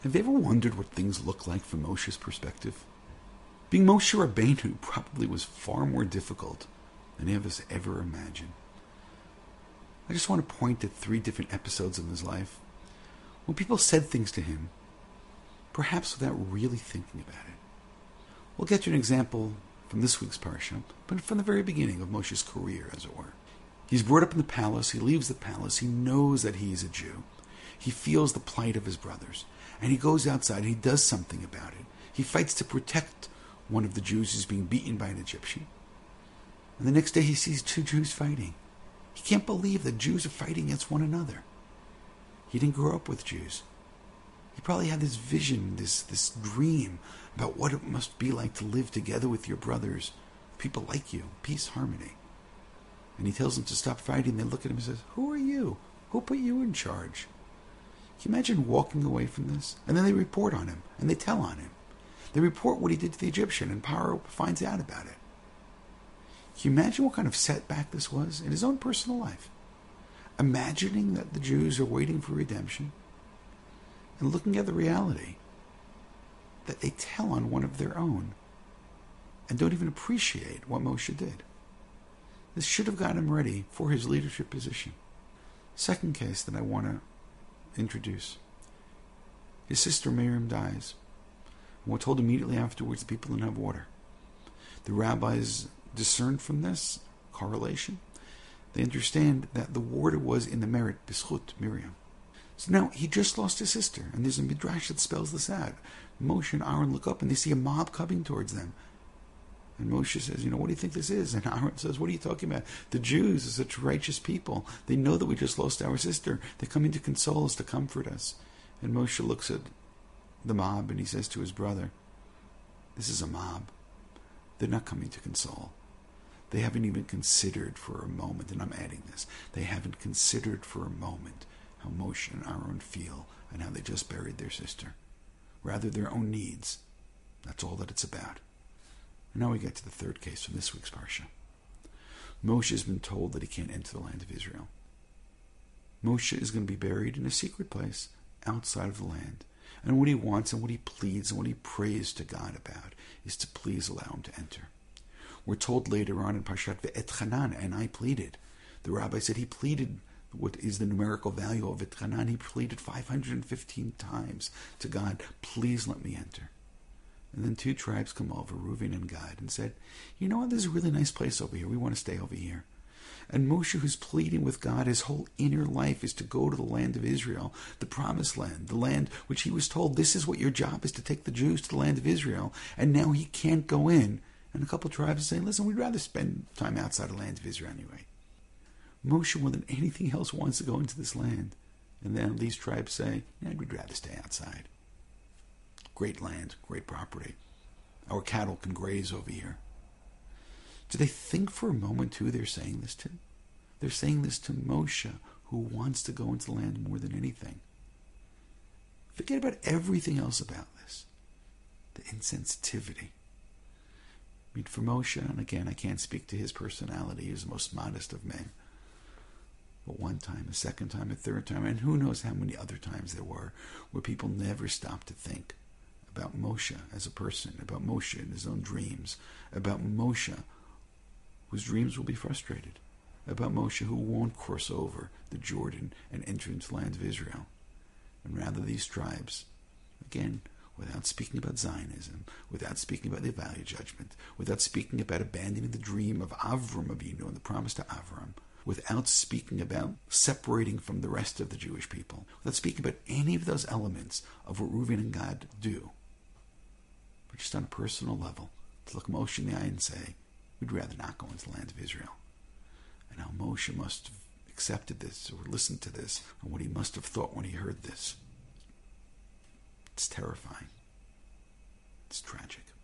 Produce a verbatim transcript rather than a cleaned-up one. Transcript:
Have you ever wondered what things look like from Moshe's perspective? Being Moshe Rabbeinu probably was far more difficult than any of us ever imagined. I just want to point at three different episodes in his life when people said things to him, perhaps without really thinking about it. We'll get to an example from this week's parsha, but from the very beginning of Moshe's career, as it were. He's brought up in the palace, he leaves the palace, he knows that he is a Jew. He feels the plight of his brothers, and he goes outside and he does something about it. He fights to protect one of the Jews who's being beaten by an Egyptian. And the next day he sees two Jews fighting. He can't believe that Jews are fighting against one another. He didn't grow up with Jews. He probably had this vision, this, this dream about what it must be like to live together with your brothers, people like you, peace, harmony. And he tells them to stop fighting. They look at him and says, "Who are you? Who put you in charge?" Can you imagine walking away from this? And then they report on him, and they tell on him. They report what he did to the Egyptian, and Paro finds out about it. Can you imagine what kind of setback this was in his own personal life? Imagining that the Jews are waiting for redemption, and looking at the reality that they tell on one of their own, and don't even appreciate what Moshe did. This should have gotten him ready for his leadership position. Second case that I want to introduce. His sister Miriam dies. And we're told immediately afterwards the people didn't have water. The rabbis discerned from this correlation. They understand that the water was in the merit, B'schut, Miriam. So now, he just lost his sister, and there's a midrash that spells this out. Moshe and Aaron look up, and they see a mob coming towards them. And Moshe says, "You know, what do you think this is?" And Aaron says, "What are you talking about? The Jews are such righteous people. They know that we just lost our sister. They're coming to console us, to comfort us." And Moshe looks at the mob, and he says to his brother, "This is a mob. They're not coming to console. They haven't even considered for a moment," and I'm adding this, they haven't considered for a moment how Moshe and Aaron feel and how they just buried their sister. Rather, their own needs. That's all that it's about. And now we get to the third case from this week's parsha. Moshe has been told that he can't enter the land of Israel. Moshe is going to be buried in a secret place outside of the land. And what he wants and what he pleads and what he prays to God about is to please allow him to enter. We're told later on in Parshat Ve'etchanan, and I pleaded. The rabbi said he pleaded what is the numerical value of Etchanan. He pleaded five hundred fifteen times to God, "Please let me enter." And then two tribes come over, Reuven and Gad, and said, "You know what, there's a really nice place over here. We want to stay over here." And Moshe, who's pleading with God, his whole inner life is to go to the land of Israel, the promised land, the land which he was told, this is what your job is, to take the Jews to the land of Israel. And now he can't go in. And a couple of tribes are saying, "Listen, we'd rather spend time outside the land of Israel anyway." Moshe, more than anything else, wants to go into this land. And then these tribes say, "Yeah, we'd rather stay outside. Great land, great property. Our cattle can graze over here." Do they think for a moment who they're saying this to? They're saying this to Moshe, who wants to go into the land more than anything. Forget about everything else about this. The insensitivity. I mean, for Moshe, and again, I can't speak to his personality, he's the most modest of men. But one time, a second time, a third time, and who knows how many other times there were, where people never stopped to think about Moshe as a person, about Moshe and his own dreams, about Moshe whose dreams will be frustrated, about Moshe who won't cross over the Jordan and enter into the land of Israel. And rather these tribes, again, without speaking about Zionism, without speaking about the value judgment, without speaking about abandoning the dream of Avram Avinu and the promise to Avram, without speaking about separating from the rest of the Jewish people, without speaking about any of those elements of what Reuven and Gad do, but just on a personal level, to look Moshe in the eye and say, we'd rather not go into the land of Israel. And how Moshe must have accepted this or listened to this, and what he must have thought when he heard this. It's terrifying. It's tragic.